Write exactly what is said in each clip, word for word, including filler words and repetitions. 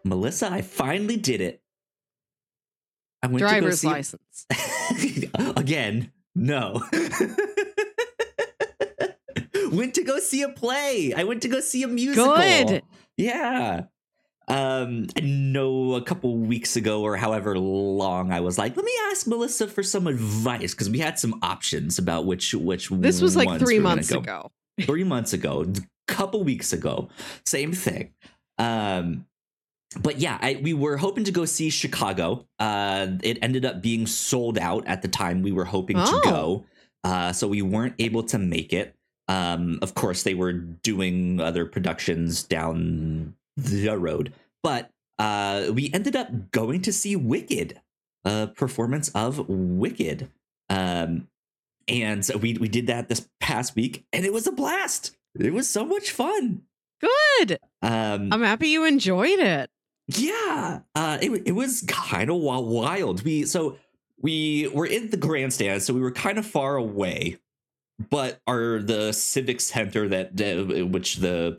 Melissa, I finally did it. I went Driver's to go see license. Again, no. Went to go see a play. I went to go see a musical. Good. Yeah. Um, I know a couple weeks ago or however long I was like, let me ask Melissa for some advice because we had some options about which which This was like ones three we were gonna months go. ago. Three months ago, a couple weeks ago, same thing. Um, but yeah, I, we were hoping to go see Chicago. Uh, it ended up being sold out at the time we were hoping Oh. to go. Uh, so we weren't able to make it. Um, of course, they were doing other productions down the road. But uh, we ended up going to see Wicked, a performance of Wicked. Um, and so we, we did that this past week, and it was a blast. It was so much fun. Good. Um, I'm happy you enjoyed it. Yeah, uh, it it was kind of wild. We so we were in the grandstand, so we were kind of far away, but our the civic center that uh, which the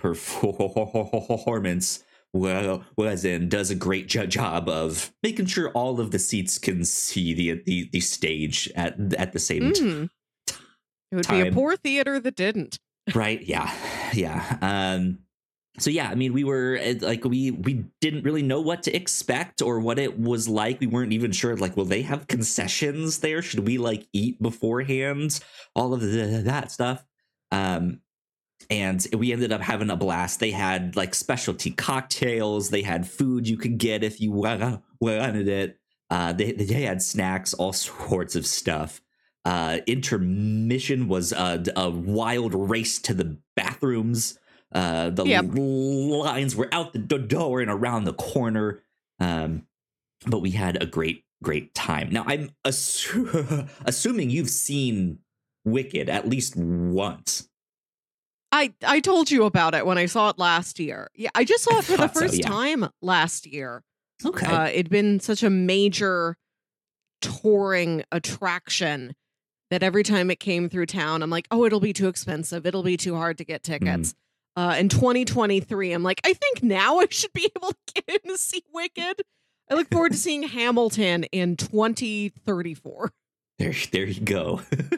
performance well was in does a great jo- job of making sure all of the seats can see the the, the stage at at the same Mm. t- It would time. be a poor theater that didn't. Right? Yeah, yeah. Um, so yeah, I mean, we were like, we we didn't really know what to expect or what it was like. We weren't even sure, like, will they have concessions there? Should we like eat beforehand? All of the, that stuff. Um, and we ended up having a blast. They had like specialty cocktails. They had food you could get if you wanted it. Uh, they they had snacks, all sorts of stuff. Uh, intermission was a, a wild race to the bathrooms. Uh, the Yep. lines were out the door and around the corner. Um, but we had a great, great time. Now, I'm assu- assuming you've seen Wicked at least once. I, I told you about it when I saw it last year. Yeah, I just saw I it for the thought so, first yeah. time last year. Okay. Uh, it'd been such a major touring attraction that every time it came through town, I'm like, oh, it'll be too expensive. It'll be too hard to get tickets. Uh, in twenty twenty-three, I'm like, I think now I should be able to get in to see Wicked. I look forward to seeing Hamilton in twenty thirty-four. There, there you go.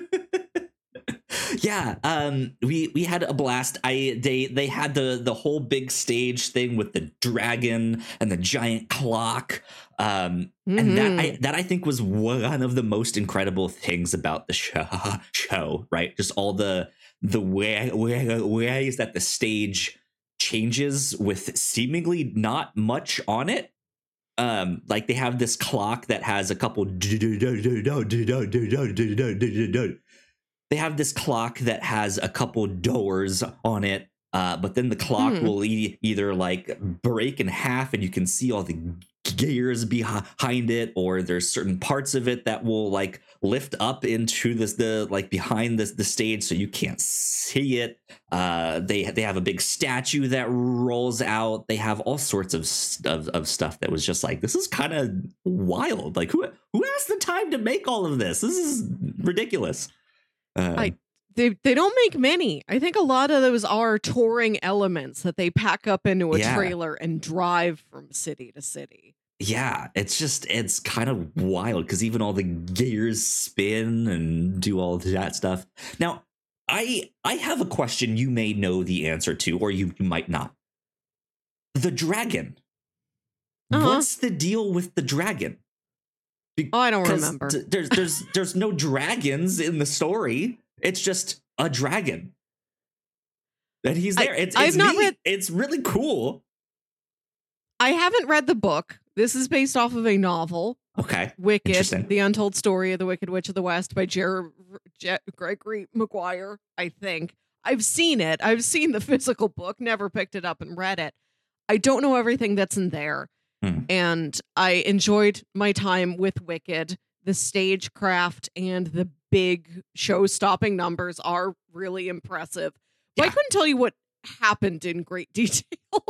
Yeah, um, we we had a blast. I they they had the the whole big stage thing with the dragon and the giant clock, um, Mm-hmm. and that I, that I think was one of the most incredible things about the show. Show, right? Just all the the way, way ways that the stage changes with seemingly not much on it. Um, like they have this clock that has a couple. They have this clock that has a couple doors on it, uh, but then the clock Mhm. will e- either like break in half and you can see all the gears behind it, or there's certain parts of it that will like lift up into this the like behind this the stage so you can't see it. Uh, they they have a big statue that rolls out. They have all sorts of of, of stuff that was just like, this is kind of wild. Like who who has the time to make all of this? This is ridiculous. Um, I they they don't make many. I think a lot of those are touring elements that they pack up into a Yeah. trailer and drive from city to city. yeah, it's just it's kind of wild because even all the gears spin and do all that stuff. Now, I I have a question you may know the answer to, or you, you might not. The dragon. Uh-huh. What's the deal with the dragon? Oh, I don't 'Cause remember. d- there's there's there's no dragons in the story. It's just a dragon. And he's I- there. it's I've it's not neat. read- It's really cool. I haven't read the book. This is based off of a novel, Okay. Wicked, Interesting. The Untold Story of the Wicked Witch of the West by Jer- Je- Gregory Maguire, I think. I've seen it. I've seen the physical book, never picked it up and read it. I don't know everything that's in there. Hmm. And I enjoyed my time with Wicked. The stagecraft and the big show-stopping numbers are really impressive. But I Yeah. couldn't tell you what happened in great detail.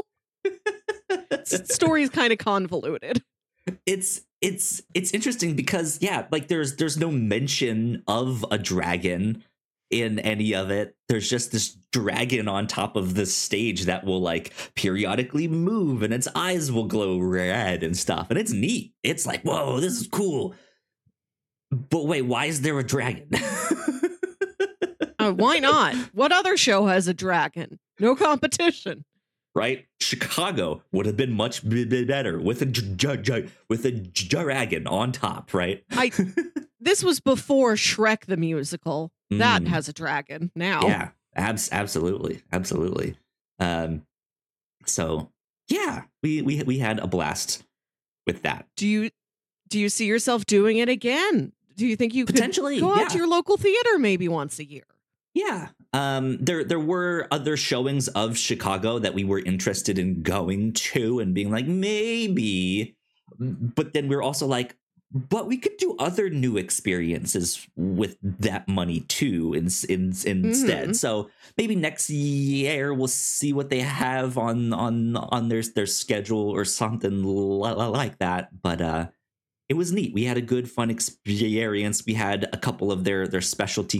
The story is kind of convoluted. it's it's it's interesting because yeah, like there's there's no mention of a dragon in any of it. There's just this dragon on top of the stage that will like periodically move and its eyes will glow red and stuff. And it's neat. It's like, whoa, this is cool. But wait, why is there a dragon? uh, why not? What other show has a dragon? No competition. Right? Chicago would have been much b- b- better with a j- j- with a dragon on top, right? I this was before Shrek the musical. That Mm. has a dragon now. Yeah, abs- absolutely, absolutely. Um, so yeah, we we we had a blast with that. Do you do you see yourself doing it again? Do you think you could Potentially, go out yeah. to your local theater maybe once a year? Yeah. Um, there there were other showings of Chicago that we were interested in going to and being like, maybe. But then we're also like, but we could do other new experiences with that money too in, in, instead. Mhm. So maybe next year we'll see what they have on on on their their schedule or something li- like that. But uh it was neat. We had a good, fun experience. We had a couple of their their specialty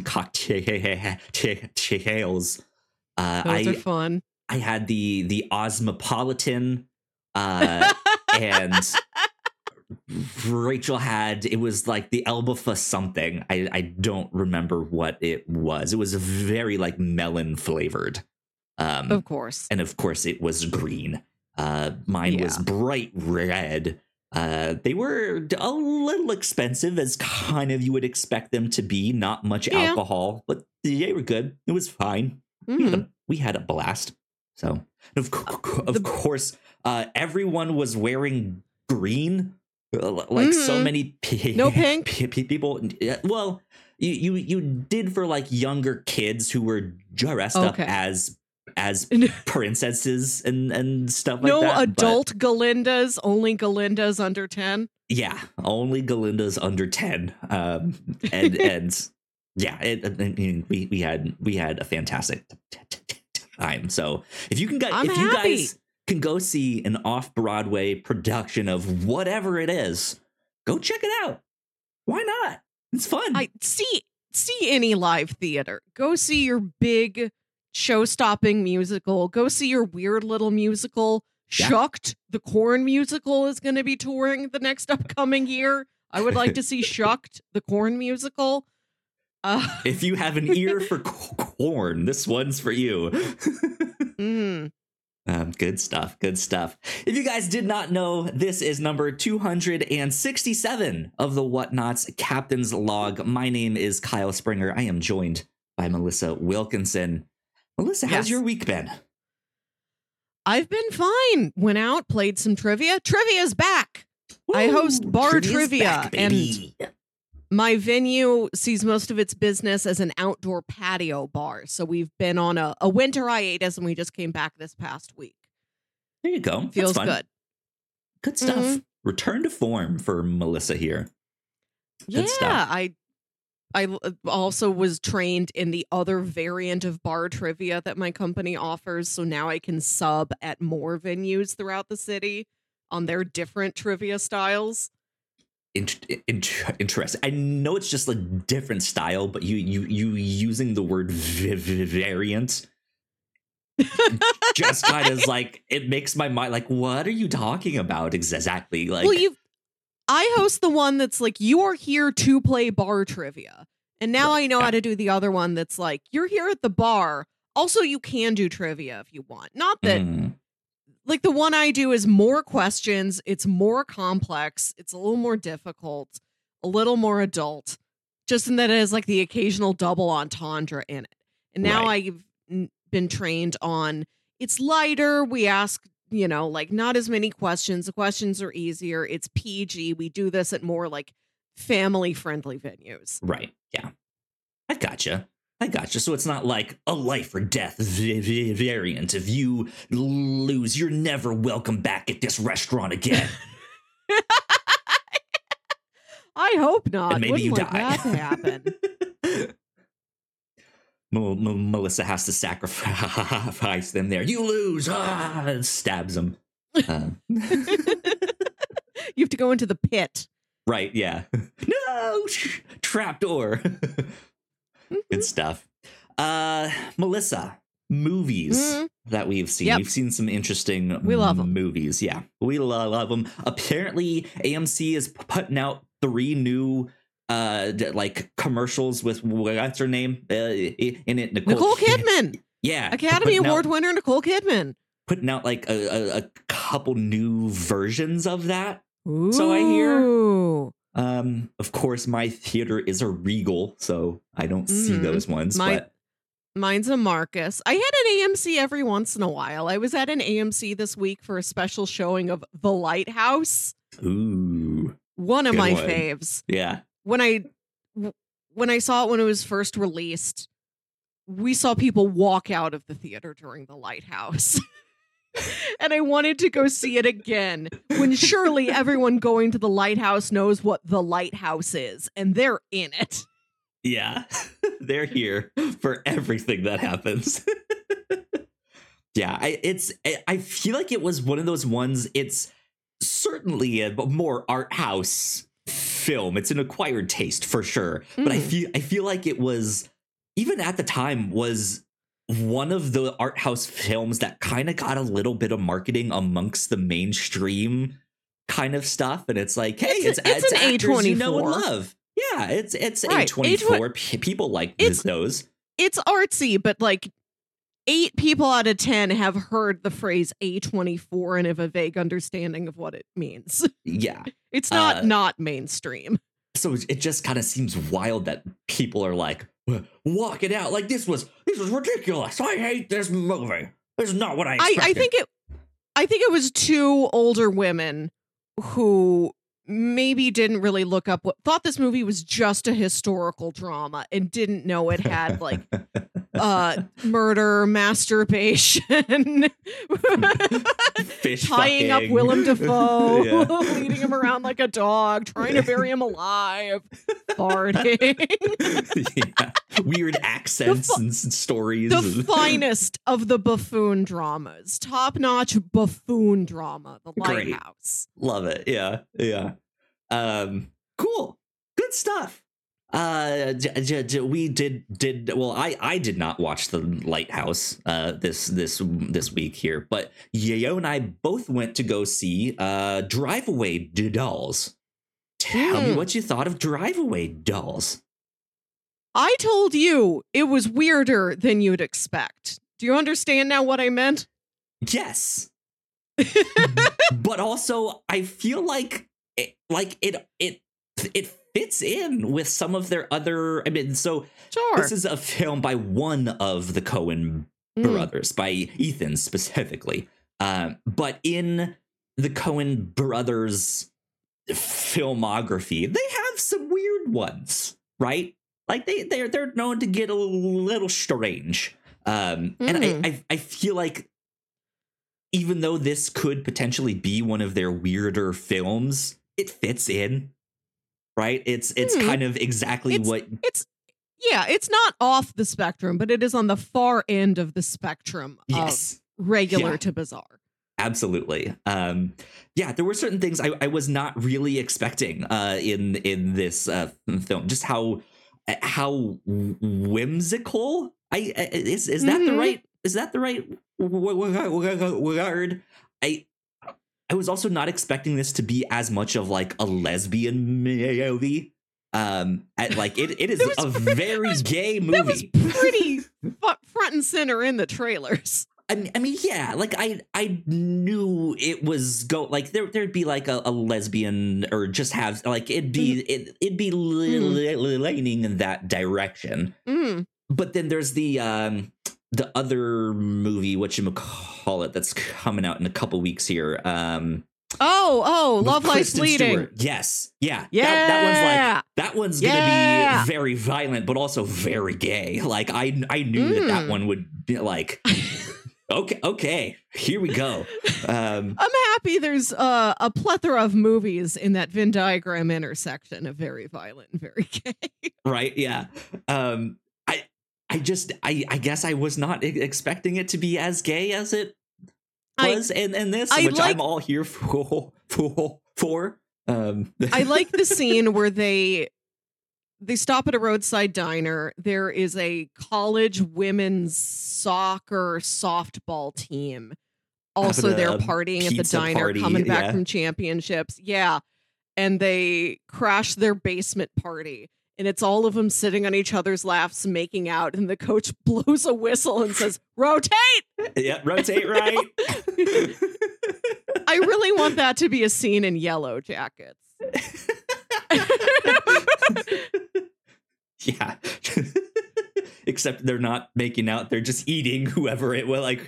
cocktails. Uh, Those I are fun. I had the the Osmopolitan, uh, and Rachel had it was like the Elbafa something. I I don't remember what it was. It was very like melon flavored. Um, Of course. and of course it was green. Uh, mine was Yeah. bright red. Uh, they were a little expensive, as kind of you would expect them to be. Not much Yeah. alcohol, but they were good. It was fine. We, had Mhm. a, we had a blast. So, of, co- of the- course, uh, everyone was wearing green, uh, like so Mhm. many pe- No pink? pe- pe- people. Yeah, well, you, you you did for like younger kids who were dressed up Okay. as as princesses and and stuff like No that. but- adult Galindas, only Galindas under ten. yeah, only Galinda's under ten, um, and and yeah, it, I mean, we we had we had a fantastic t- t- t- time. So if you can go, I'm if you happy. guys can go see an off Broadway production of whatever it is, go check it out. Why not? It's fun. I see see any live theater. Go see your big show-stopping musical. Go see your weird little musical. Yeah. Shucked, the Corn musical, is going to be touring the next upcoming year. I would like to see Shucked, the Corn musical. Uh, If you have an ear for c- corn, this one's for you. mm, Um, good stuff. Good stuff. If you guys did not know, this is number two hundred sixty-seven of the Whatnots Captain's Log. My name is Kyle Springer. I am joined by Melissa Wilkinson. Melissa, how's Yes. your week been? I've been fine. Went out, played some trivia. Trivia's back. I host Woo! bar Trivia's trivia, back, baby. My venue sees most of its business as an outdoor patio bar. So we've been on a, a winter hiatus and we just came back this past week. There you go. Feels That's fun. good. Good stuff. Mhm. Return to form for Melissa here. Good Yeah, stuff. I I l- also was trained in the other variant of bar trivia that my company offers, so now I can sub at more venues throughout the city on their different trivia styles. Int- int- interesting. I know it's just a different style, but you you you using the word v- v- variant just kind of like it makes my mind like, what are you talking about exactly? Like, Well, you I host the one that's like you are here to play bar trivia. And now Right, I know yeah. how to do the other one that's like you're here at the bar. Also, you can do trivia if you want. Not that mm, like the one I do is more questions, it's more complex, it's a little more difficult, a little more adult, just in that it has like the occasional double entendre in it. And now Right. I've n- been trained on it's lighter, we ask, you know, like not as many questions, the questions are easier, it's P G, we do this at more like family friendly venues. right. Yeah. I gotcha. I gotcha. So it's not like a life or death v- v- variant. If you lose, you're never welcome back at this restaurant again. I hope not. And maybe Wouldn't you like die. that to happen. M- M- Melissa has to sacrifice them there. You lose. Ah, and stabs him. Uh, You have to go into the pit. right. Yeah. No. Trapdoor. Good stuff. Uh, Melissa, movies Mhm. that we've seen. Yep. We've seen some interesting We love 'em. movies. Yeah, we lo- love them. Apparently, A M C is putting out three new uh d- like commercials with what's her name uh, i- in it, Nicole, Nicole Kidman, Yeah, Academy putting Award out, winner Nicole Kidman. putting out like a, a, a couple new versions of that. Ooh. So I hear. Um, of course, my theater is a Regal, so I don't see Mhm. those ones. My- but Mine's a Marcus. I had an A M C every once in a while. I was at an A M C this week for a special showing of The Lighthouse. ooh, One of Good my one. faves. yeah. When I w- when I saw it when it was first released, we saw people walk out of the theater during The Lighthouse. And I wanted to go see it again when surely everyone going to The Lighthouse knows what The Lighthouse is, and they're in it. Yeah, they're here for everything that happens. yeah, I, it's. I, I feel like it was one of those ones. It's certainly a more art house film. It's an acquired taste for sure, but I Mm. feel. I feel like it was even at the time was one of the art house films that kind of got a little bit of marketing amongst the mainstream kind of stuff, and it's like, hey, It's it's a- it's it's, an actors you know and A twenty-four. love. Yeah, it's it's Right. A twenty-four. P- People like It's- those. It's artsy, but like eight people out of ten have heard the phrase A twenty-four and have a vague understanding of what it means. Yeah. It's not Uh, not mainstream. So it just kind of seems wild that people are like, "Well, walk it out. Like this was this was ridiculous. I hate this movie. This is not what I I, expected. I think it I think it was two older women who maybe didn't really look up what thought this movie was just a historical drama and didn't know it had like uh murder, masturbation, Fish tying up fucking. Willem Dafoe, Yeah. leading him around like a dog, trying to bury him alive, farting. yeah. Weird accents fu- and s- stories. The and- finest of the buffoon dramas, top-notch buffoon drama, The Great. Lighthouse. Love it. Yeah. Yeah. Um, cool. Good stuff. Uh, j- j- j- we did did well. I I did not watch The Lighthouse uh this this this week here, but Yayo and I both went to go see uh Drive Away Dolls. Tell me Hmm. what you thought of Drive Away Dolls. I told you it was weirder than you'd expect. Do you understand now what I meant? Yes, but also I feel like it, like it it it fits in with some of their other. I mean, so Sure. this is a film by one of the Coen Mm. brothers, by Ethan specifically. Um, but in the Coen brothers filmography, they have some weird ones, right? Like they they're they're known to get a little strange. Um, and I, Mhm. I I feel like even though this could potentially be one of their weirder films, it fits in. Right? It's it's Hmm. kind of exactly It's- what It's yeah, it's not off the spectrum, but it is on the far end of the spectrum yes. of regular Yeah. to bizarre. Absolutely. Um, yeah, there were certain things I, I was not really expecting uh, in in this uh, film. Just how how whimsical. I I- is is that the Mhm. right is that the right w- w- w- word? I I was also not expecting this to be as much of like a lesbian movie. Um, at, like it it is It was a pre- very it was- gay That was movie. pretty fu- front and center in the trailers. I mean, I mean, yeah, like I, I knew it was go like there, there'd be like a, a lesbian or just have like it'd be it, it'd be li- li- li- leaning in that direction. Mm. But then there's the um the other movie, what you call it, that's coming out in a couple weeks here. Um, Oh, oh, with Love Lies Kristen Bleeding. Stewart. Yes, yeah, Yeah. That, that one's like that one's Yeah. gonna be very violent, but also very gay. Like I, I knew that that Mm. one would be like. Okay, okay, here we go. Um, I'm happy there's uh, a plethora of movies in that Venn diagram intersection of very violent and very gay. right, yeah. Um, I, I just, I, I guess I was not e- expecting it to be as gay as it I- was in, in this, I which like- I'm all here for. For, for. Um, I like the scene where they they stop at a roadside diner. There is a college women's soccer softball team. Also, they're partying at the diner, party, coming back yeah. from championships. Yeah. And they crash their basement party. And it's all of them sitting on each other's laps, making out. And the coach blows a whistle and says, rotate! Yeah, rotate right. I really want that to be a scene in Yellow Jackets. Yeah. Except they're not making out, they're just eating whoever it was, like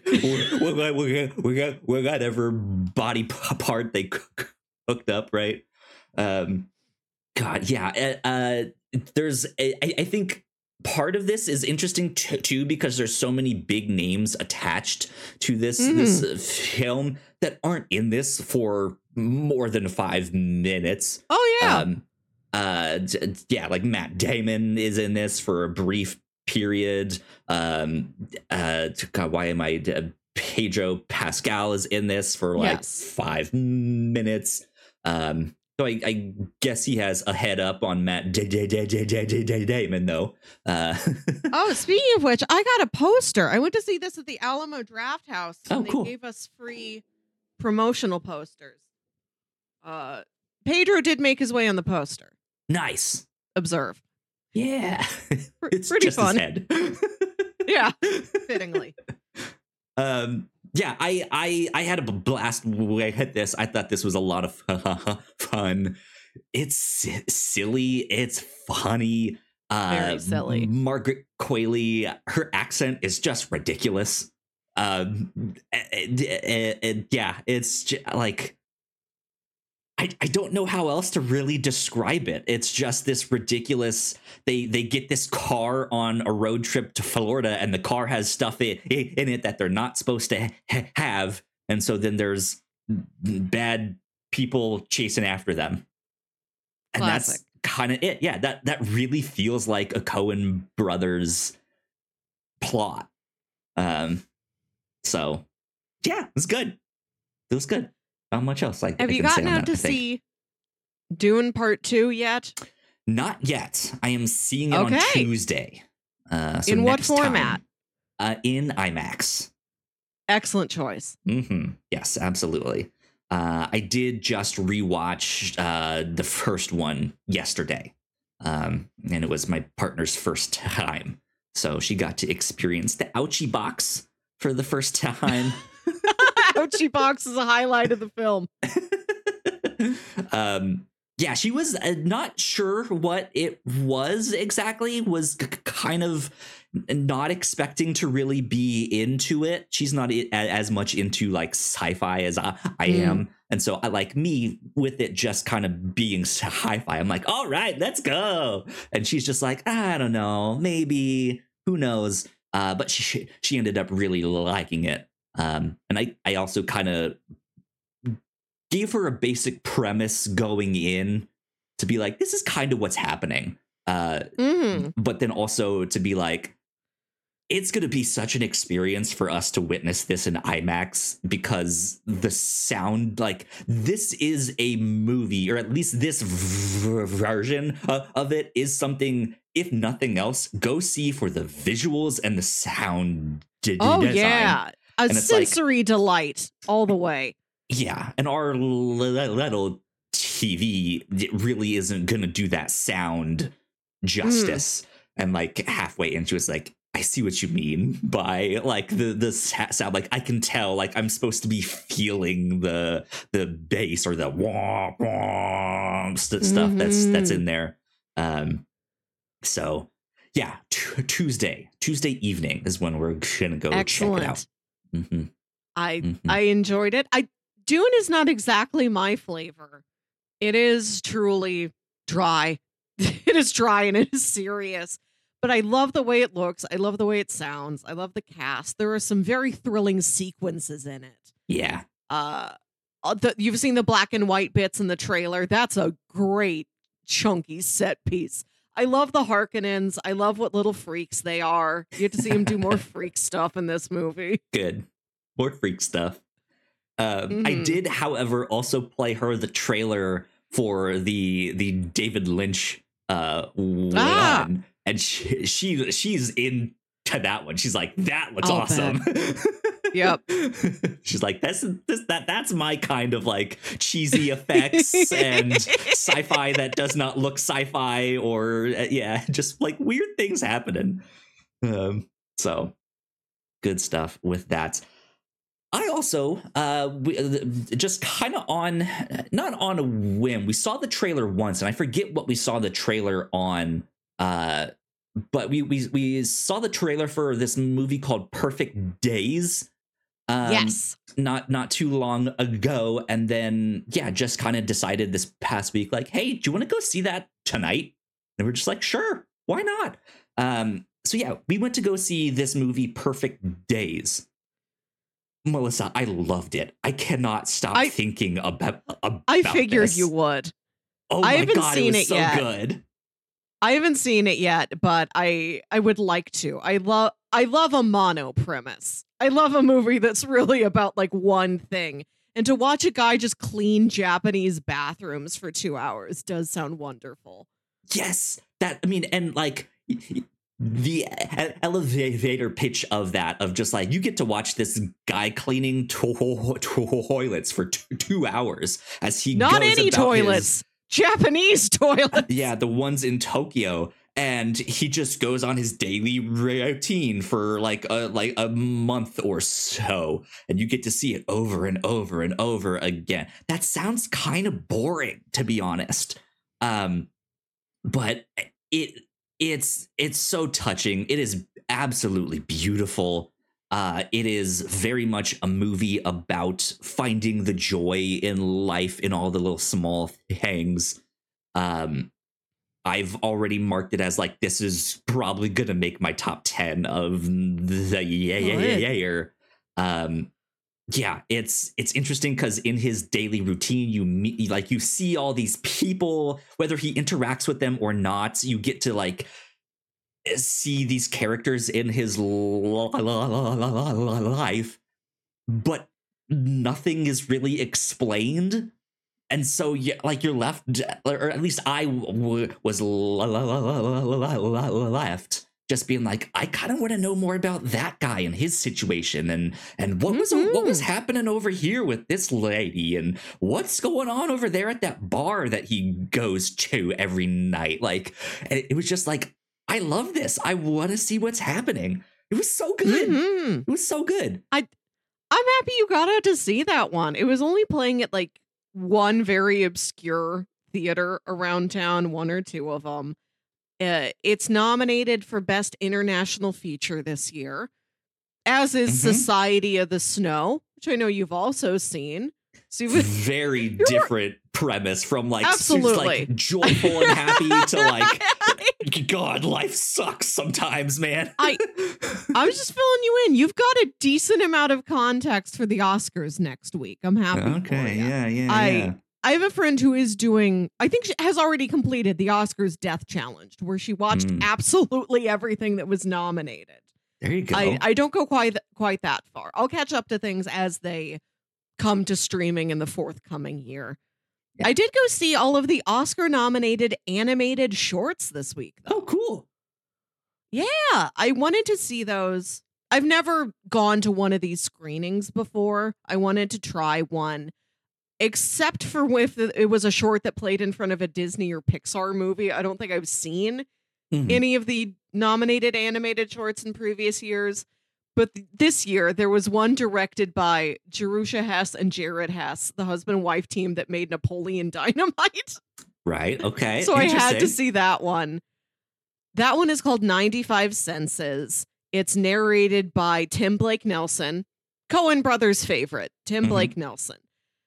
whatever body part they hooked up, right? Um God, yeah. Uh there's I, I think part of this is interesting t- too because there's so many big names attached to this mm. this film that aren't in this for more than five minutes. Oh yeah. Um, uh, yeah, like Matt Damon is in this for a brief period. Um, uh, God, why am I? Uh, Pedro Pascal is in this for like yes. five minutes. Um, so I, I guess he has a head up on Matt D- D- D- D- D- D- D- Damon, though. Uh, oh, speaking of which, I got a poster. I went to see this at the Alamo Draft House, and oh, they cool. gave us free promotional posters. Uh, Pedro did make his way on the poster. Nice. Observe. Yeah. It's pretty just fun. his head. Yeah, fittingly. Um, yeah, I, I, I had a blast when I hit this. I thought this was a lot of fun. It's silly. It's funny. Uh, Very silly. Margaret Qualley, her accent is just ridiculous. Um, and, and, and yeah, it's just, like, I, I don't know how else to really describe it. It's just this ridiculous. They they get this car on a road trip to Florida, and the car has stuff in, in it that they're not supposed to ha- have. And so then there's bad people chasing after them. And Classic. That's kind of it. Yeah, that, that really feels like a Coen Brothers plot. Um, so, yeah, it was good. It was good. Not much else. Like, have I you can say gotten on out that, to see Dune Part Two yet? Not yet. I am seeing it okay. on Tuesday. Uh, so in what next format? Time, uh, in IMAX. Excellent choice. Mm-hmm. Yes, absolutely. Uh, I did just rewatch uh, the first one yesterday, um, and it was my partner's first time, so she got to experience the ouchie box for the first time. Ouchie box is a highlight of the film. um, yeah, she was uh, not sure what it was exactly, was c- kind of not expecting to really be into it. She's not I- as much into like sci-fi as I, I mm. am. And so I like me with it just kind of being sci-fi. I'm like, all right, let's go. And she's just like, I don't know, maybe, who knows? Uh, but she she ended up really liking it. Um, and I, I also kind of gave her a basic premise going in to be like, this is kind of what's happening. Uh, mm. But then also to be like, it's going to be such an experience for us to witness this in IMAX because the sound, like, this is a movie, or at least this v- version of, of it is something, if nothing else, go see for the visuals and the sound d- oh, design. yeah. A and sensory like, delight all the way. Yeah. And our little T V really isn't going to do that sound justice. Mm. And like halfway into it's like, I see what you mean by like the the sound. Like I can tell, like I'm supposed to be feeling the the bass or the wah, wah, st- stuff mm-hmm. that's that's in there. Um, so yeah, t- Tuesday Tuesday evening is when we're gonna go Excellent. check it out. Mm-hmm. I mm-hmm. I enjoyed it. I Dune is not exactly my flavor. It is truly dry. It is dry and it is serious. But I love the way it looks. I love the way it sounds. I love the cast. There are some very thrilling sequences in it. Yeah. Uh, the, you've seen the black and white bits in the trailer. That's a great chunky set piece. I love the Harkonnens. I love what little freaks they are. You get to see them do more freak stuff in this movie. Good. More freak stuff. Um, mm-hmm. I did, however, also play her the trailer for the the David Lynch uh, went Ah. on, and she, she she's into that one. She's like, that looks I'll awesome. Yep. She's like, that's this that that's my kind of like cheesy effects and sci-fi that does not look sci-fi, or uh, yeah, just like weird things happening. Um, so good stuff with that. I also, uh, we, uh, just kind of on, not on a whim, we saw the trailer once, and I forget what we saw the trailer on, uh, but we, we, we saw the trailer for this movie called Perfect Days. Um, Yes. Not, not too long ago. And then, yeah, just kind of decided this past week, like, hey, do you want to go see that tonight? And we're just like, sure, why not? Um, so yeah, we went to go see this movie, Perfect Days. Melissa, I loved it. I cannot stop I, thinking about, about I figured this. you would. Oh I my haven't God, seen it was it so yet. good. I haven't seen it yet, but I I would like to. I love I love a mono premise. I love a movie that's really about like one thing. And to watch a guy just clean Japanese bathrooms for two hours does sound wonderful. Yes, that I mean, and like the elevator pitch of that, of just like, you get to watch this guy cleaning to- toilets for two, two hours as he Not goes any about toilets, his, Japanese toilets. yeah, the ones in Tokyo, and he just goes on his daily routine for like a like a month or so, and you get to see it over and over and over again. That sounds kind of boring, to be honest, um, but it. It's it's so touching. It is absolutely beautiful. Uh, it is very much a movie about finding the joy in life in all the little small things. Um, I've already marked it as like, this is probably gonna make my top ten of the yeah yeah yeah year. Um, yeah, it's it's interesting because in his daily routine, you meet like you see all these people, whether he interacts with them or not. You get to like see these characters in his life, but nothing is really explained. And so, yeah, like you're left, or at least I w- was left just being like, I kind of want to know more about that guy and his situation, and and what was Mm-hmm. what was happening over here with this lady, and what's going on over there at that bar that he goes to every night. Like, it, it was just like, I love this. I want to see what's happening. It was so good. Mm-hmm. It was so good. I I'm happy you got out to see that one. It was only playing at like one very obscure theater around town, one or two of them. Uh, it's nominated for Best International Feature this year, as is Mhm. Society of the Snow, which I know you've also seen. So you Very different premise from like, Absolutely. like joyful and happy to like, God, life sucks sometimes, man. I I was just filling you in. You've got a decent amount of context for the Oscars next week. I'm happy. for Okay, ya. yeah, yeah, I yeah. I have a friend who is doing, I think she has already completed the Oscars Death Challenge, where she watched Mm. absolutely everything that was nominated. There you go. I, I don't go quite th- quite that far. I'll catch up to things as they come to streaming in the forthcoming year. Yeah. I did go see all of the Oscar nominated animated shorts this week, though. Oh, cool. Yeah, I wanted to see those. I've never gone to one of these screenings before. I wanted to try one, except for if it was a short that played in front of a Disney or Pixar movie. I don't think I've seen Mhm. any of the nominated animated shorts in previous years. But th- this year, there was one directed by Jerusha Hess and Jared Hess, the husband and wife team that made Napoleon Dynamite. Right. Okay. So I had to Interesting. see that one. That one is called ninety-five Senses. It's narrated by Tim Blake Nelson, Coen Brothers' favorite, Tim Mhm. Blake Nelson.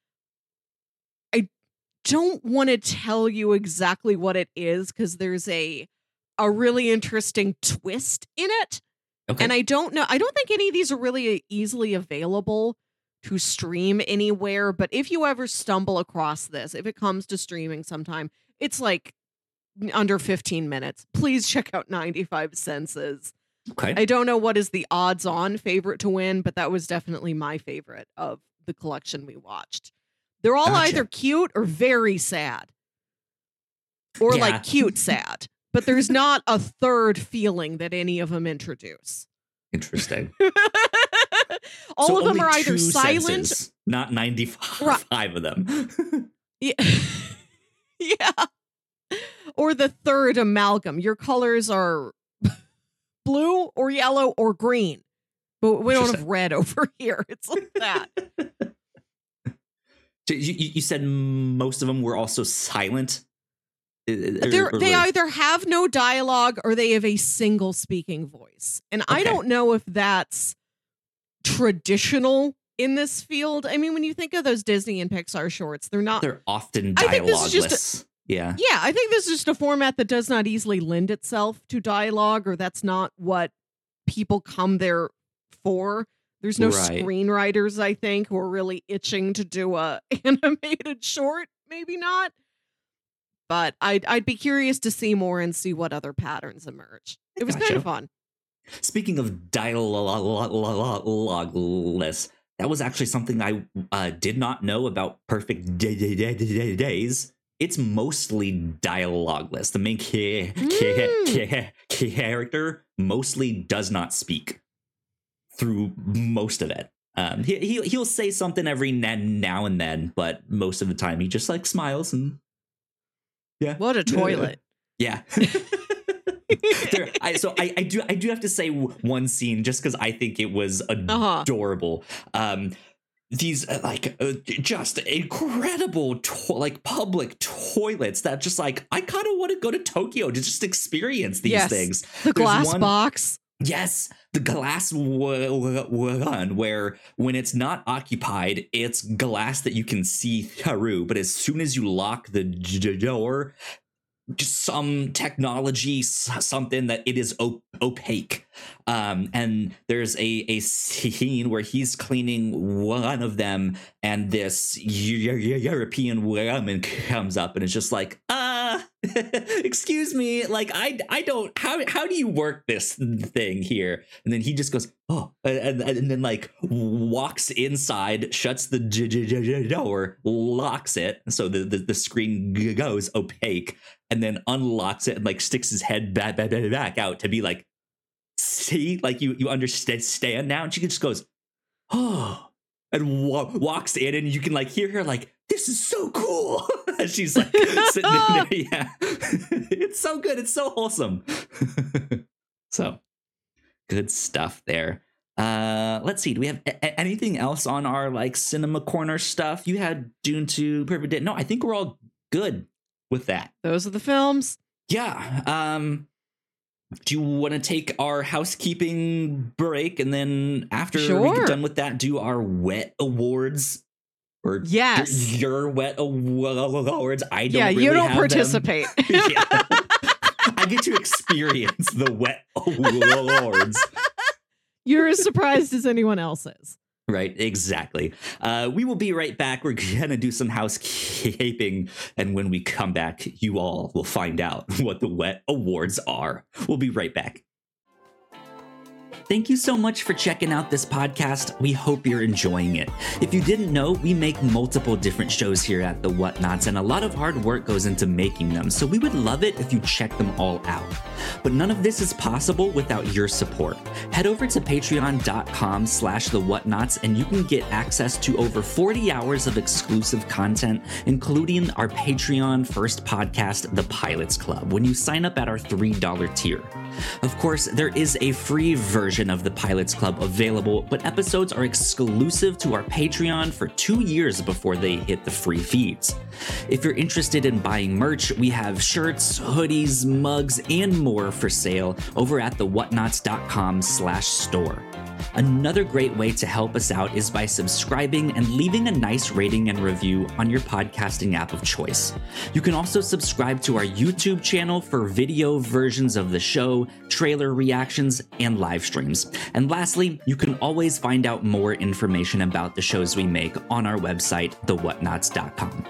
I don't want to tell you exactly what it is because there's a a really interesting twist in it. Okay. And I don't know, I don't think any of these are really easily available to stream anywhere, but if you ever stumble across this, if it comes to streaming sometime, it's like under fifteen minutes. Please check out ninety-five Senses. okay. I don't know what is the odds on favorite to win, but that was definitely my favorite of the collection we watched. They're all Gotcha. either cute or very sad. or Yeah. like cute sad. But there's not a third feeling that any of them introduce. Interesting. All So of them only are either two silent, senses, not ninety-five Right. of them. yeah, yeah, or the third amalgam. Your colors are blue or yellow or green, but we don't have Interesting. red over here. It's like that. So you, you you said most of them were also silent. Uh, or- They're, or they like- either have no dialogue or they have a single speaking voice. And I Okay. don't know if that's traditional in this field. I mean, when you think of those Disney and Pixar shorts, they're not. they're often I think this is just dialogueless. Yeah. Yeah, I think this is just a format that does not easily lend itself to dialogue, or that's not what people come there for. There's no Right. screenwriters, I think, who are really itching to do a animated short. Maybe not. But I'd I'd be curious to see more and see what other patterns emerge. It was kind Gotcha. of fun. Speaking of dialogueless, that was actually something I uh, did not know about Perfect Day- Day- Day- Day- Days. It's mostly dialogueless. The main ca- ca- ca- character mostly does not speak through most of it. Um, he, he he'll say something every n- now and then, but most of the time he just like smiles and yeah. What a toilet. Yeah. There, I, so I, I do I do have to say w- one scene just because I think it was Uh-huh. adorable. Um, these uh, like uh, just incredible to- like public toilets that just like I kind of want to go to Tokyo to just experience these Yes. things. The There's glass one- box. Yes, the glass w- w- one where when it's not occupied, it's glass that you can see through. But as soon as you lock the d- door, just some technology, s- something that it is op- opaque. Um, and there's a, a scene where he's cleaning one of them, and this Eu- Eu- European woman comes up and is just like, uh, excuse me, like I I don't how how do you work this thing here? And then he just goes, oh, and, and then like walks inside, shuts the j- j- j- door, locks it, so the, the the screen g- goes opaque, and then unlocks it and like sticks his head back back, back out to be like, see, like you you understand stand now. And she just goes, oh, and wa- walks in, and you can like hear her like, this is so cool. As she's like sitting in there. Yeah. It's so good. It's so wholesome. So good stuff there. Uh, let's see. Do we have a- a- anything else on our like cinema corner stuff? You had Dune two, Perfect Day. No, I think we're all good with that. Those are the films. Yeah. Um, do you want to take our housekeeping break, and then after we Sure. get done with that, do our wet awards? Or Yes. your, your wet awards? I don't Yeah, really you don't have them. participate. Yeah. I get to experience the wet awards. You're as surprised as anyone else is. Right, exactly. Uh, we will be right back. We're gonna do some housekeeping, and when we come back, you all will find out what the wet awards are. We'll be right back. Thank you so much for checking out this podcast. We hope you're enjoying it. If you didn't know, we make multiple different shows here at The Whatnots, and a lot of hard work goes into making them, so we would love it if you check them all out. But none of this is possible without your support. Head over to patreon.com slash The Whatnots, and you can get access to over forty hours of exclusive content, including our Patreon first podcast, The Pilots Club, when you sign up at our three dollars tier. Of course, there is a free version of the Pilots Club available, but episodes are exclusive to our Patreon for two years before they hit the free feeds. If you're interested in buying merch, we have shirts, hoodies, mugs, and more for sale over at the whatnots.com slash store. Another great way to help us out is by subscribing and leaving a nice rating and review on your podcasting app of choice. You can also subscribe to our YouTube channel for video versions of the show, trailer reactions, and live streams. And lastly, you can always find out more information about the shows we make on our website, the whatnots dot com.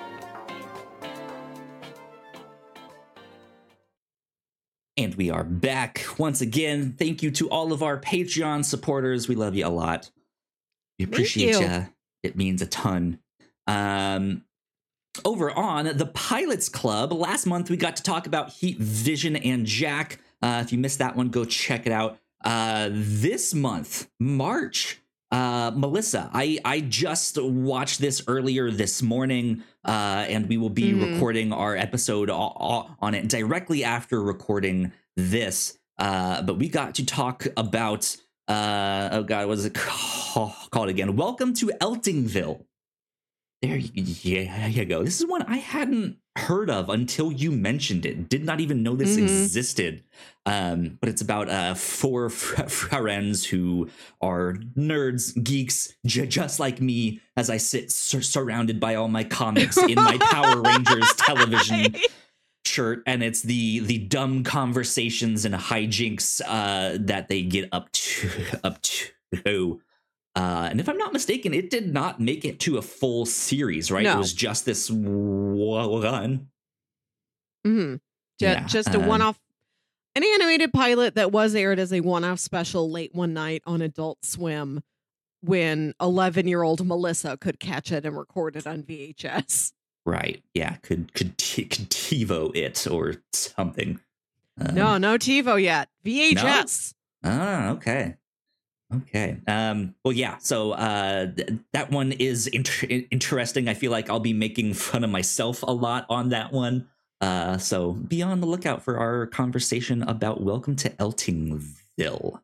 And we are back once again. Thank you to all of our Patreon supporters. We love you a lot. We appreciate you. you. It means a ton. Um, over on the Pilots Club, last month we got to talk about Heat, Vision, and Jack. Uh, if you missed that one, go check it out. Uh, this month, March, uh, Melissa, I, I just watched this earlier this morning, uh, and we will be mm-hmm. recording our episode on it directly after recording this. Uh, but we got to talk about, uh, oh God, what is it called again? Welcome to Eltingville. There you, yeah, you go. This is one I hadn't heard of until you mentioned it. Did not even know this mm-hmm. existed. Um, but it's about uh, four f- friends who are nerds, geeks, j- just like me, as I sit sur- surrounded by all my comics in my Power Rangers television shirt. And it's the the dumb conversations and hijinks uh, that they get up to up to. Uh, and if I'm not mistaken, it did not make it to a full series, right? No. It was just this one. Mm-hmm. Just, yeah, just a um, one-off, an animated pilot that was aired as a one-off special late one night on Adult Swim when eleven-year-old Melissa could catch it and record it on V H S. Right. Yeah. Could could, t- could TiVo it or something. Um, no, no TiVo yet. V H S. No? Ah, okay. Okay. Um, well, yeah. So uh, th- that one is inter- interesting. I feel like I'll be making fun of myself a lot on that one. Uh, so be on the lookout for our conversation about Welcome to Eltingville.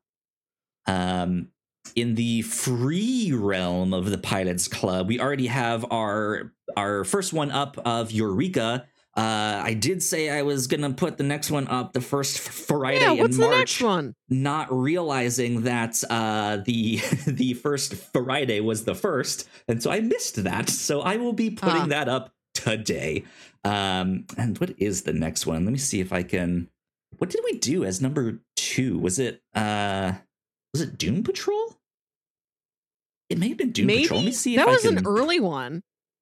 Um, in the free realm of the Pilots Club, we already have our our first one up of Eureka. Uh, I did say I was going to put the next one up the first Friday yeah, what's in March, the next one? Not realizing that uh, the the first Friday was the first. And so I missed that. So I will be putting uh. that up today. Um, and what is the next one? Let me see if I can. What did we do as number two? Was it uh, was it Doom Patrol? It may have been Doom Maybe? Patrol. Let me see if that I was can... an early one.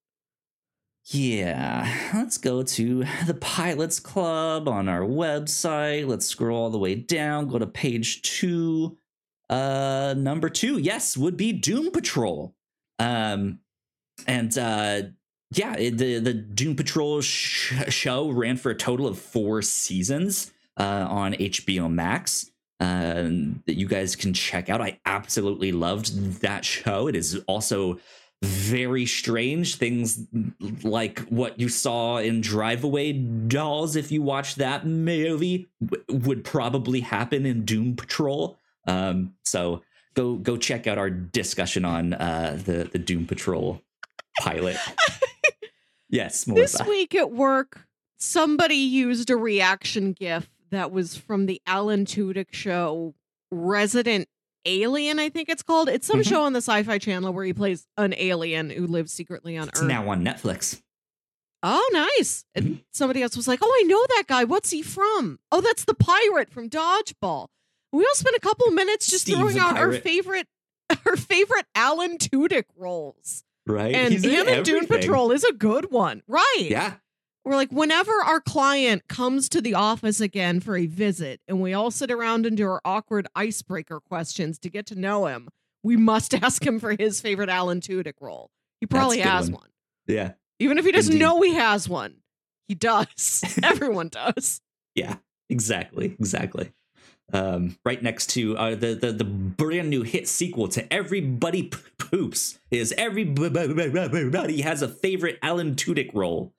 Yeah, let's go to the Pilots Club on our website. Let's scroll all the way down, go to page two. Uh, number two, yes, would be Doom Patrol. Um, and uh, yeah, it, the, the Doom Patrol sh- show ran for a total of four seasons uh, on H B O Max uh, that you guys can check out. I absolutely loved that show. It is also very strange. Things like what you saw in Drive Away Dolls, if you watch that movie, w- would probably happen in Doom Patrol. Um, so go go check out our discussion on uh, the the Doom Patrol pilot. Yes, Melissa. This week at work, somebody used a reaction GIF that was from the Alan Tudyk show, Resident Alien, I think it's called. It's some mm-hmm. show on the Sci-Fi Channel where he plays an alien who lives secretly on it's Earth. Now on Netflix. Oh, nice. Mm-hmm. And somebody else was like, oh, I know that guy. What's he from? Oh, that's the pirate from Dodgeball. We all spent a couple minutes just Steve throwing out pirate. our favorite our favorite Alan Tudyk roles. Right. And He's him in Doom Patrol is a good one. Right. Yeah. We're like, whenever our client comes to the office again for a visit and we all sit around and do our awkward icebreaker questions to get to know him, we must ask him for his favorite Alan Tudyk role. He probably has one. one. Yeah. Even if he doesn't Indeed. know he has one, he does. Everyone does. Yeah, exactly. Exactly. Um, right next to uh, the, the, the brand new hit sequel to Everybody Poops is Everybody Has a Favorite Alan Tudyk Role.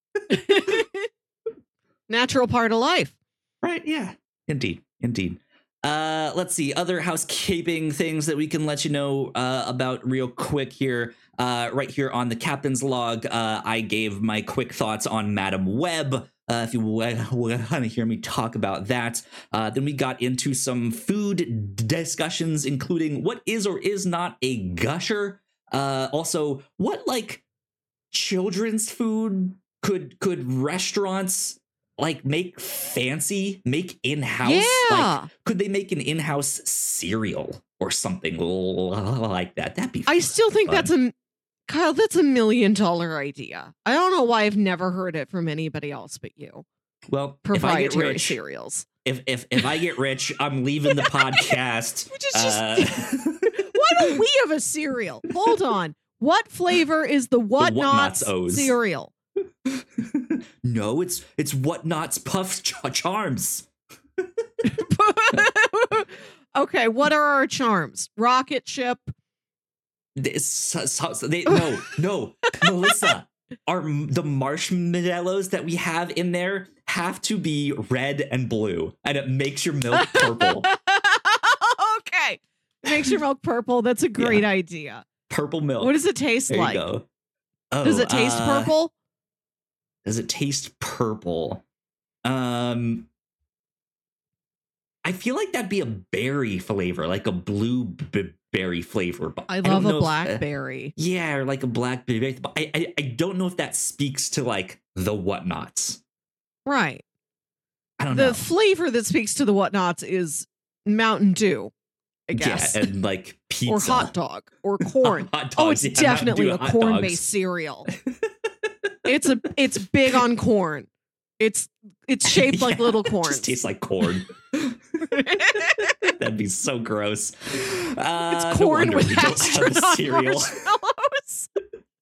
Natural part of life. Right, yeah. Indeed, indeed. Uh, let's see, other housekeeping things that we can let you know uh, about real quick here. Uh, right here on the Captain's Log, uh, I gave my quick thoughts on Madam Web. Uh, if you want to hear me talk about that. Uh, then we got into some food discussions, including what is or is not a gusher. Uh, also, what, like, children's food could could restaurants like make fancy, make in-house? Yeah. Like, could they make an in-house cereal or something like that? That'd be I still think fun. that's a Kyle, that's a million dollar idea. I don't know why I've never heard it from anybody else but you. Well, proprietary if I get rich, cereals. If if if I get rich, I'm leaving the podcast. Which is just uh, why don't we have a cereal? Hold on. What flavor is the what the nots O's. cereal? No, it's it's Whatnot's Puff ch- Charms. Okay, what are our charms? Rocket ship. This, so, so, they, no, no, Melissa. Our the marshmallows that we have in there have to be red and blue, and it makes your milk purple. Okay, makes your milk purple. That's a great yeah. idea. Purple milk. What does it taste there like? You go. Oh, does it taste uh, purple? Does it taste purple? Um. I feel like that'd be a berry flavor, like a blue b- berry flavor. But I I love a blackberry. Uh, yeah, or like a blackberry. But I, I, I don't know if that speaks to like the Whatnots. Right. I don't the know. The flavor that speaks to the Whatnots is Mountain Dew, I guess. Yeah, and like pizza. Or hot dog. Or corn. Hot dogs, oh, it's yeah, definitely a corn-based cereal. it's a it's big on corn. It's it's shaped like yeah, little corn. It just tastes like corn. That'd be so gross. Uh, it's corn no with astronaut cereal. marshmallows.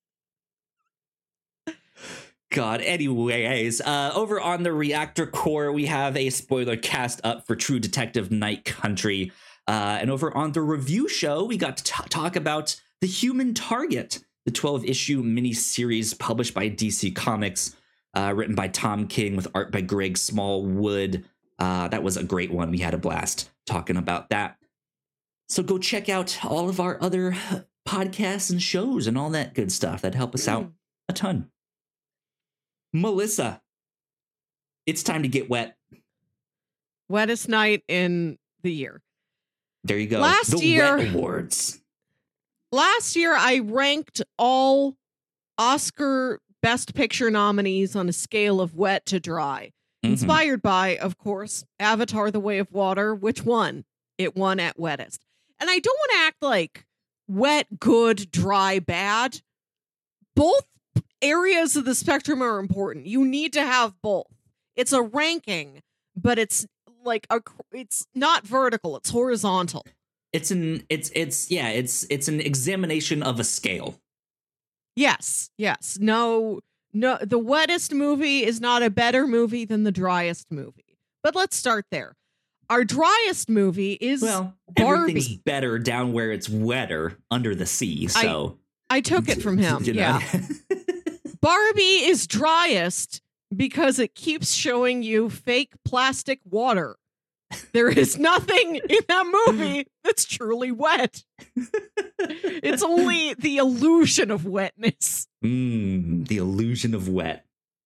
God. Anyways, uh, over on the Reactor Core, we have a spoiler cast up for True Detective Night Country. Uh, and over on the review show, we got to t- talk about The Human Target, the twelve-issue miniseries published by D C Comics. Uh, written by Tom King with art by Greg Smallwood. Uh, that was a great one. We had a blast talking about that. So go check out all of our other podcasts and shows and all that good stuff. That'd help us out a ton. Melissa, it's time to get wet. Wettest night in the year. There you go. Last the year, Wet Awards. Last year, I ranked all Oscar Best Picture nominees on a scale of wet to dry. Mm-hmm. Inspired by, of course, Avatar: The Way of Water, which won. It won at wettest. And I don't want to act like wet, good, dry, bad. Both areas of the spectrum are important. You need to have both. It's a ranking, but it's like a it's not vertical, it's horizontal. It's an it's it's yeah, it's it's an examination of a scale. Yes, yes. No, no, the wettest movie is not a better movie than the driest movie. But let's start there. Our driest movie is well, Barbie. Everything's better down where it's wetter under the sea. So I, I took it from him. You know? Yeah. Barbie is driest because it keeps showing you fake plastic water. There is nothing in that movie that's truly wet. It's only the illusion of wetness. Mm, the illusion of wet.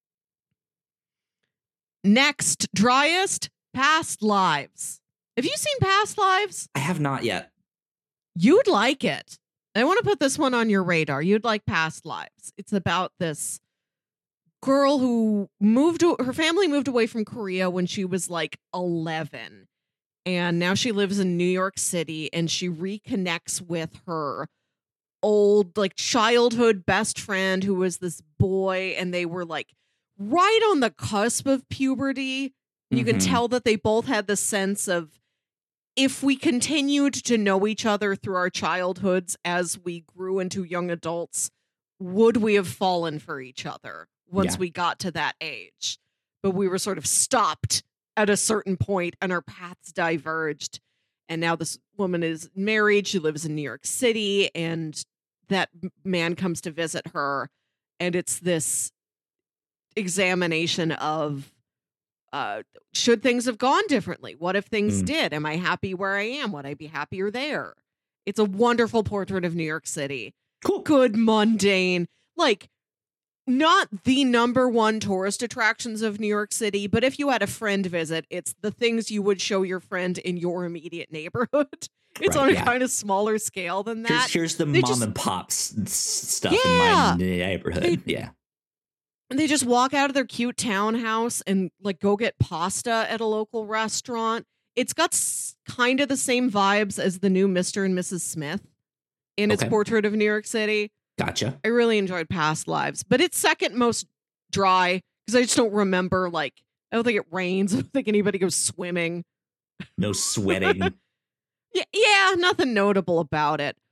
Next, driest, Past Lives. Have you seen Past Lives? I have not yet. You'd like it. I want to put this one on your radar. You'd like Past Lives. It's about this girl who moved, her family moved away from Korea when she was like eleven. And now she lives in New York City and she reconnects with her old, like, childhood best friend who was this boy. And they were like right on the cusp of puberty. You mm-hmm. can tell that they both had the sense of, if we continued to know each other through our childhoods as we grew into young adults, would we have fallen for each other once yeah. we got to that age? But we were sort of stopped at a certain point and our paths diverged. And now this woman is married. She lives in New York City and that man comes to visit her. And it's this examination of, uh, should things have gone differently? What if things mm. did? Am I happy where I am? Would I be happier there? It's a wonderful portrait of New York City. Cool. Good, mundane, like not the number one tourist attractions of New York City, but if you had a friend visit, it's the things you would show your friend in your immediate neighborhood. It's right, on a yeah. kind of smaller scale than that. Here's, here's the they mom just, and pops stuff yeah, in my neighborhood. they, yeah. And they just walk out of their cute townhouse and like go get pasta at a local restaurant. It's got s- kind of the same vibes as the new Mister and Missus Smith in its okay. portrait of New York City. Gotcha. I really enjoyed Past Lives, but it's second most dry because I just don't remember, like, I don't think it rains. I don't think anybody goes swimming. No sweating. yeah, yeah, nothing notable about it.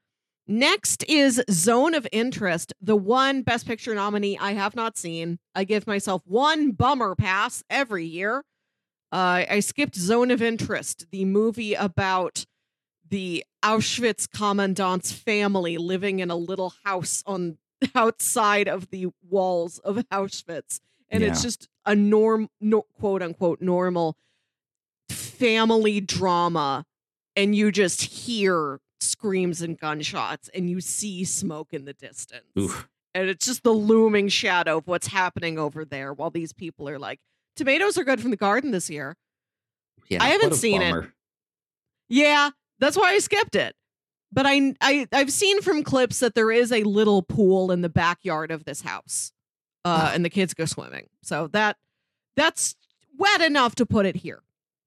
Next is Zone of Interest, the one Best Picture nominee I have not seen. I give myself one bummer pass every year. Uh, I skipped Zone of Interest, the movie about the Auschwitz commandant's family living in a little house on outside of the walls of Auschwitz. And Yeah. it's just a norm, no, quote unquote, normal family drama. And you just hear screams and gunshots and you see smoke in the distance. Oof. And it's just the looming shadow of what's happening over there while these people are like, tomatoes are good from the garden this year. Yeah, I haven't what a seen it. bummer. Yeah, that's why I skipped it. But I, I, I've seen from clips that there is a little pool in the backyard of this house, uh, Oh. and the kids go swimming. So that that's wet enough to put it here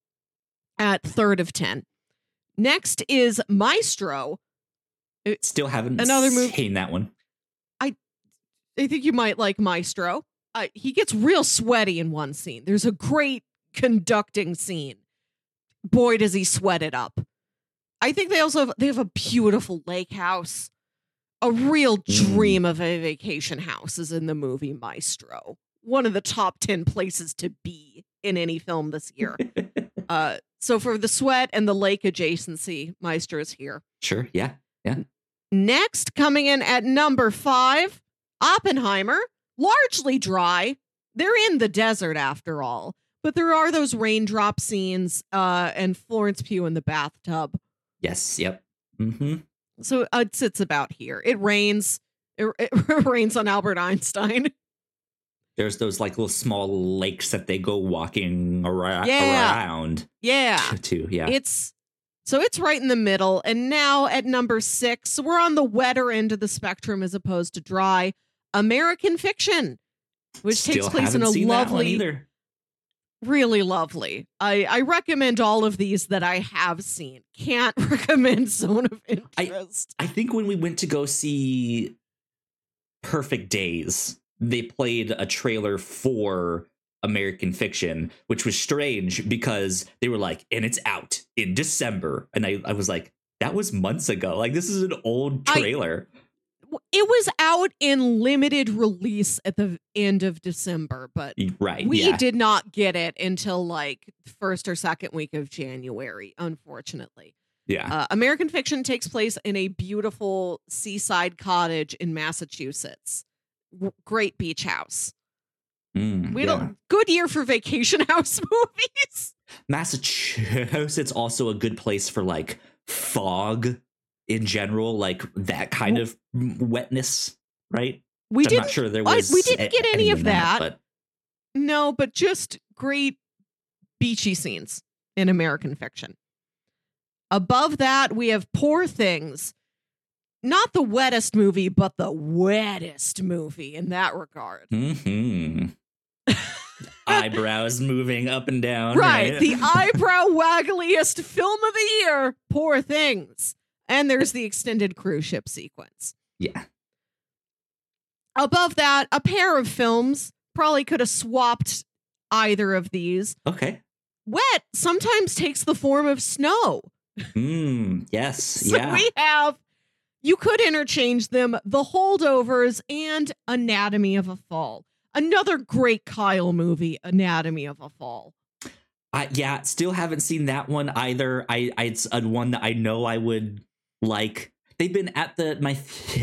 at third of ten. Next is Maestro. Still haven't Another movie- seen that one. I think you might like Maestro. Uh, he gets real sweaty in one scene. There's a great conducting scene. Boy, does he sweat it up. I think they also have, they have a beautiful lake house. A real dream of a vacation house is in the movie Maestro. One of the top ten places to be in any film this year. uh, so for the sweat and the lake adjacency, Maestro is here. Sure, yeah. Next, coming in at number five, Oppenheimer. Largely dry. They're in the desert after all. But there are those raindrop scenes uh, and Florence Pugh in the bathtub. Yes, yep. Mm-hmm. So uh, it sits about here. It rains. It, it rains on Albert Einstein. There's those like little small lakes that they go walking ar- Yeah. around Yeah. to, yeah. It's so it's right in the middle. And now at number six, we're on the wetter end of the spectrum as opposed to dry. American Fiction, which Still takes place in haven't a seen that one lovely, either. really lovely. I, I recommend all of these that I have seen. Can't recommend Zone of Interest. I think when we went to go see Perfect Days, they played a trailer for American Fiction, which was strange because they were like, and it's out in December. And I, I was like, that was months ago. Like, this is an old I- trailer. It was out in limited release at the end of December, but Right. we yeah. did not get it until like first or second week of January, unfortunately. Yeah. Uh, American Fiction takes place in a beautiful seaside cottage in Massachusetts. W- great beach house. Mm, We yeah. don't good year for vacation house movies. Massachusetts also a good place for like fog in general, like that kind of wetness, right? We I'm didn't not sure there I- was. we didn't a- get any of in that. but No, but just great beachy scenes in American Fiction. Above that, we have Poor Things. Not the wettest movie, but the wettest movie in that regard. hmm eyebrows moving up and down. Right. Right. The eyebrow waggliest film of the year, Poor Things. And there's the extended cruise ship sequence. yeah. Above that, a pair of films. Probably could have swapped either of these. Okay. Wet sometimes takes the form of snow. Mm, yes. So yeah. we have, you could interchange them, The Holdovers and Anatomy of a Fall. Another great Kyle movie, Anatomy of a Fall. I, yeah. Still haven't seen that one either. I, I it's a one that I know I would like. They've been at the my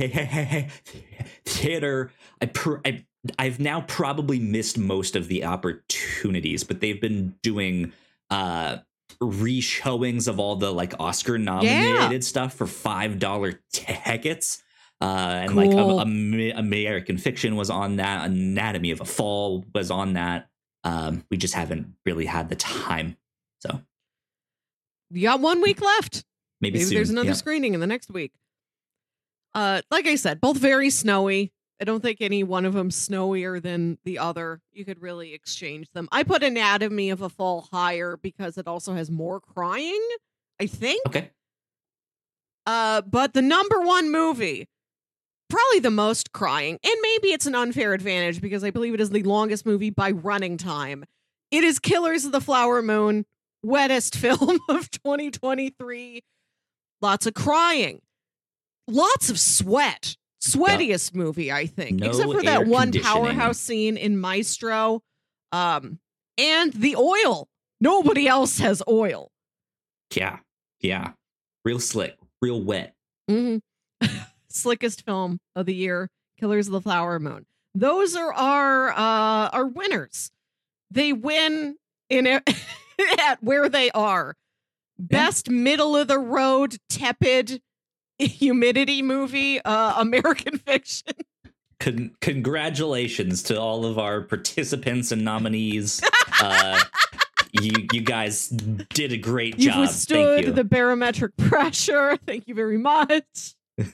theater. I, pr- I I've now probably missed most of the opportunities, but they've been doing uh re-showings of all the like Oscar nominated Yeah. stuff for five dollar tickets. Uh, and like Cool. um, Am- American Fiction was on that. Anatomy of a Fall was on that. Um, we just haven't really had the time. So You got one week left. maybe, Maybe soon. there's another Yeah. screening in the next week. Uh, like I said, both very snowy. I don't think any one of them snowier than the other. You could really exchange them. I put Anatomy of a Fall higher because it also has more crying, I think. Okay. Uh, but the number one movie, probably the most crying, and maybe it's an unfair advantage because I believe it is the longest movie by running time. It is Killers of the Flower Moon, wettest film of twenty twenty-three. Lots of crying. lots of sweat. Sweatiest yep. movie, I think, no except for that one powerhouse scene in Maestro, um, and the oil. Nobody else has oil. Yeah, yeah, real slick, real wet. Mm-hmm. Slickest film of the year, Killers of the Flower Moon. Those are our uh, our winners. They win in a, at where they are. Best yeah. middle of the road, tepid humidity movie, uh, American Fiction. Con- congratulations to all of our participants and nominees. uh, you you guys did a great You've job. withstood Thank you. the barometric pressure. Thank you very much. I'm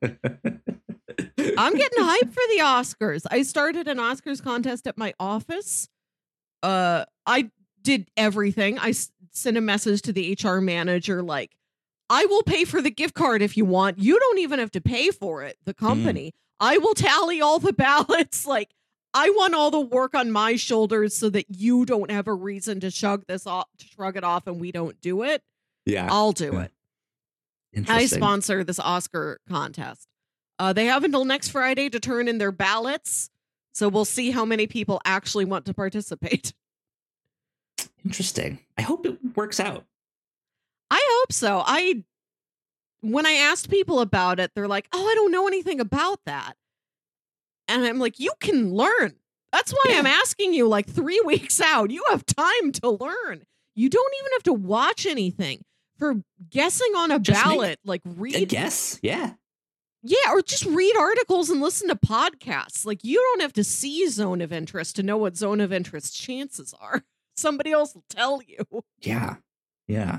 getting hyped for the Oscars. I started an Oscars contest at my office. Uh, I did everything. I s- sent a message to the H R manager like, I will pay for the gift card if you want. You don't even have to pay for it, the company. Mm. I will tally all the ballots. Like, I want all the work on my shoulders so that you don't have a reason to shrug this off, to shrug it off, and we don't do it. Yeah. I'll do yeah. it. I sponsor this Oscar contest. Uh, they have until next Friday to turn in their ballots. So we'll see how many people actually want to participate. Interesting. I hope it works out. I hope so. I, when I asked people about it, they're like, oh, I don't know anything about that. And I'm like, you can learn. That's why yeah. I'm asking you like three weeks out. You have time to learn. You don't even have to watch anything. For guessing on a just ballot, like read. A guess. Yeah. Yeah. Or just read articles and listen to podcasts. Like you don't have to see zone of interest to know what zone of interest chances are. Somebody else will tell you. Yeah. Yeah.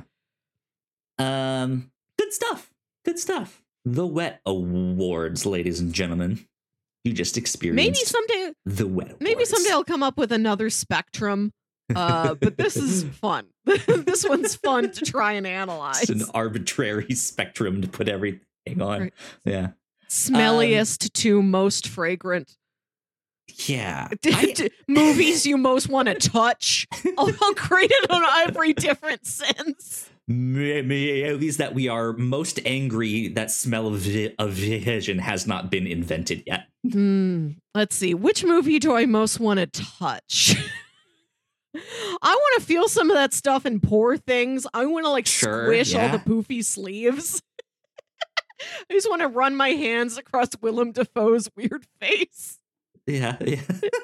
Um, good stuff. Good stuff. The Wet Awards, ladies and gentlemen. You just experienced maybe someday the Wet Awards. Maybe someday I'll come up with another spectrum. Uh, but this is fun. This one's fun to try and analyze. It's an arbitrary spectrum to put everything on. Right. Yeah. Smelliest um, to most fragrant. Yeah. I, movies you most want to touch. I'll, I'll create it on every different sense. Movies that we are most angry that smell of, of vision has not been invented yet. Mm, let's see. Which movie do I most want to touch? I want to feel some of that stuff and pour things. I want to like sure, squish yeah. all the poofy sleeves. I just want to run my hands across Willem Dafoe's weird face. Yeah, yeah.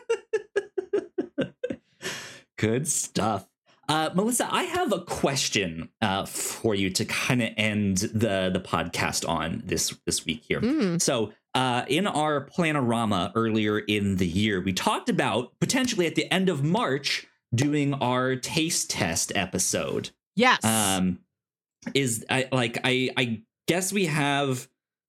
Good stuff. Uh, Melissa, I have a question uh, for you to kind of end the, the podcast on this, this week here. Mm. So uh, in our Planorama earlier in the year, we talked about potentially at the end of March doing our taste test episode. Yes. Um, is I like I I guess we have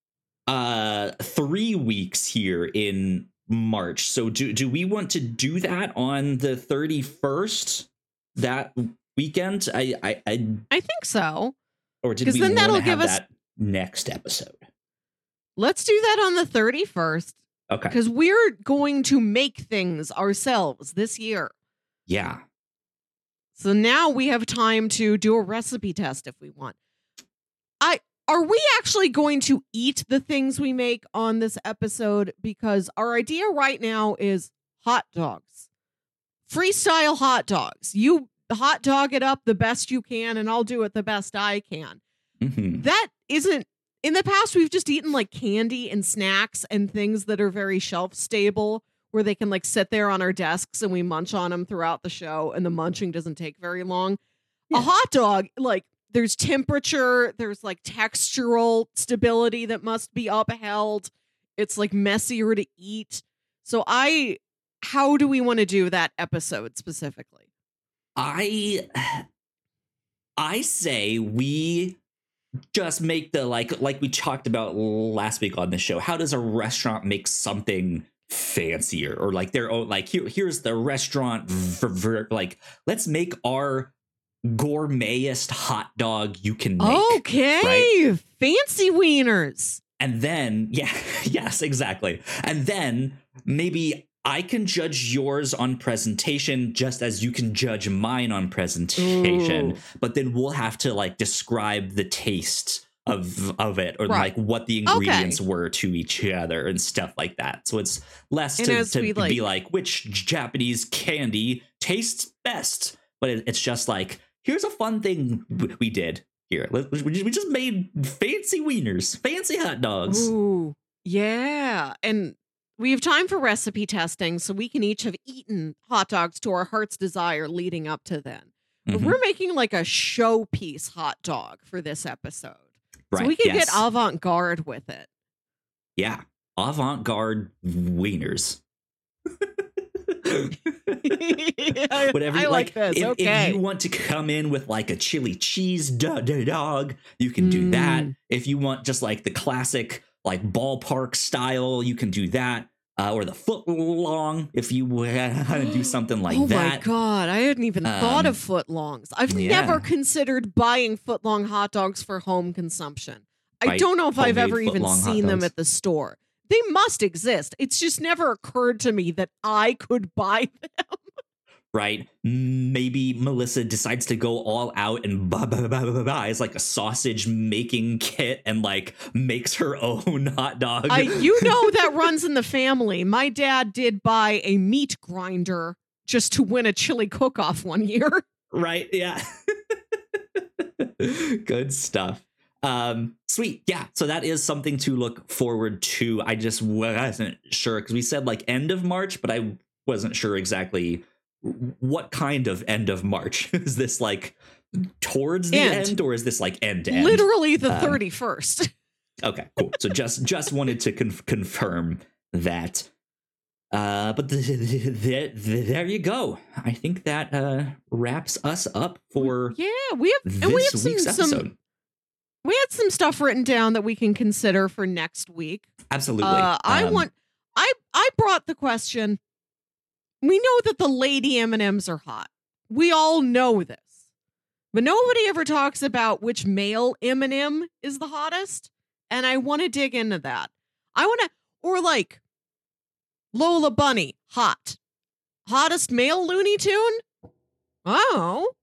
uh three weeks here in March. So do do we want to do that on the thirty-first that weekend? I I I, I think so. Or did we then that'll have give us that next episode? Let's do that on the thirty-first. Okay. Because we're going to make things ourselves this year. Yeah. So now we have time to do a recipe test if we want. I are we actually going to eat the things we make on this episode? Because our idea right now is hot dogs. Freestyle hot dogs. You hot dog it up the best you can, and I'll do it the best I can. Mm-hmm. That isn't... In the past, we've just eaten like candy and snacks and things that are very shelf stable, where they can like sit there on our desks and we munch on them throughout the show, and the munching doesn't take very long. Yeah. A hot dog, like there's temperature, there's like textural stability that must be upheld. It's like messier to eat. So I, how do we want to do that episode specifically? I, I say we just make the like, like we talked about last week on the show. How does a restaurant make something fancier, or like their own, like here here's the restaurant ver, ver, like let's make our gourmetest hot dog you can make. Okay, right? Fancy wieners. And then yeah yes exactly and then maybe I can judge yours on presentation just as you can judge mine on presentation. Ooh. But then we'll have to like describe the taste of of it, or Right. like what the ingredients Okay. were to each other and stuff like that. So it's less And to, as to we, be like- like which Japanese candy tastes best, but it, it's just like, here's a fun thing w- we did here. Let- We just we just made fancy wieners, fancy hot dogs. Ooh, yeah. And we have time for recipe testing, so we can each have eaten hot dogs to our heart's desire leading up to then. But Mhm. we're making like a showpiece hot dog for this episode. So Right, we can yes. get avant-garde with it. Yeah, avant-garde wieners. Whatever I you like this. If, Okay. if you want to come in with like a chili cheese do- do- dog, you can do that. Mm. If you want just like the classic like ballpark style, you can do that. Uh, or the foot long, if you want to do something like oh that. my god, I hadn't even thought Um, of footlongs. I've yeah. never considered buying footlong hot dogs for home consumption. I Right, don't know if I've homemade ever even footlong hot seen them dogs. at the store. They must exist. It's just never occurred to me that I could buy them. Right? Maybe Melissa decides to go all out and bu- bu- bu- bu- bu- buys like a sausage making kit and like makes her own hot dog. I, you know that runs in the family. My dad did buy a meat grinder just to win a chili cook-off one year. Right? Yeah. Good stuff. Um, sweet. Yeah. So that is something to look forward to. I just wasn't sure because we said like end of March, but I wasn't sure exactly what kind of end of March. Is this like towards the End. end, or is this like end to end? Literally the Um, thirty-first. Okay, cool. So just just wanted to conf- confirm that. Uh, but the, the, the, the, there you go. I think that uh, wraps us up for Yeah, we have this and we have some, week's some episode. we had some stuff written down that we can consider for next week. Absolutely. Uh, I Um, want. I I brought the question. We know that the lady M and M's are hot. We all know this, but nobody ever talks about which male M and M is the hottest. And I want to dig into that. I want to, or like Lola Bunny, hot, hottest male Looney Tune. Oh,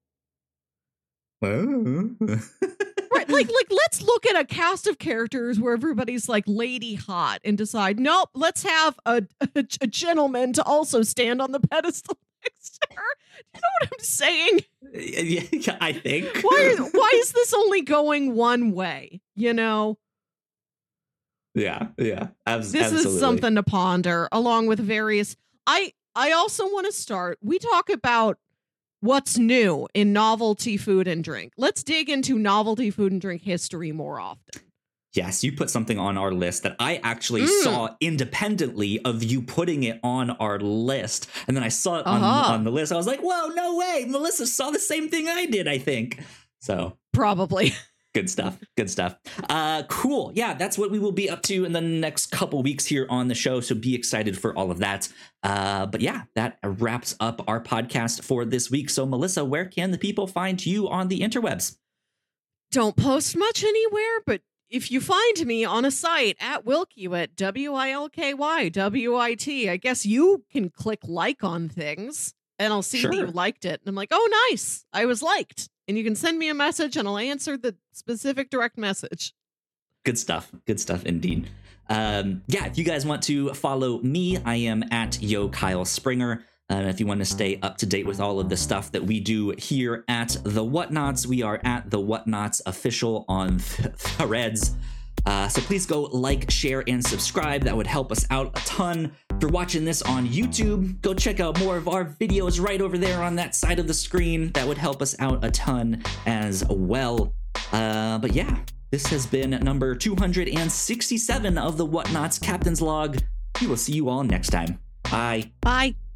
right. Like, like, let's look at a cast of characters where everybody's like lady hot and decide, nope, let's have a, a, a gentleman to also stand on the pedestal next to her. You know what I'm saying? Yeah, I think. Why, why is this only going one way? You know, Yeah, yeah. Abs- this absolutely. is something to ponder along with various. I, I also want to start. We talk about what's new in novelty food and drink. Let's dig into novelty food and drink history more often. Yes, you put something on our list that I actually Mm. saw independently of you putting it on our list. And then I saw it on, Uh-huh. on the list. I was like, whoa, no way. Melissa saw the same thing I did, I think. So Probably. good stuff. Good stuff. Uh, cool. Yeah, that's what we will be up to in the next couple weeks here on the show. So be excited for all of that. Uh, but yeah, that wraps up our podcast for this week. So Melissa, where can the people find you on the interwebs? Don't post much anywhere, but if you find me on a site at Wilkywit, W I L K Y W I T, I guess you can click like on things and I'll see that you Sure. liked it. And I'm like, oh, nice. I was liked. And you can send me a message and I'll answer the specific direct message. Good stuff. Good stuff indeed. Um, yeah, if you guys want to follow me, I am at Yo Kyle Springer. And if you want to stay up to date with all of the stuff that we do here at The Whatnots, we are at The Whatnots Official on th- Threads. Uh, so please go like, share, and subscribe. That would help us out a ton. If you're watching this on YouTube, go check out more of our videos right over there on that side of the screen. That would help us out a ton as well. Uh, but yeah, this has been number two hundred sixty-seven of The Whatnots Captain's Log. We will see you all next time. Bye. Bye.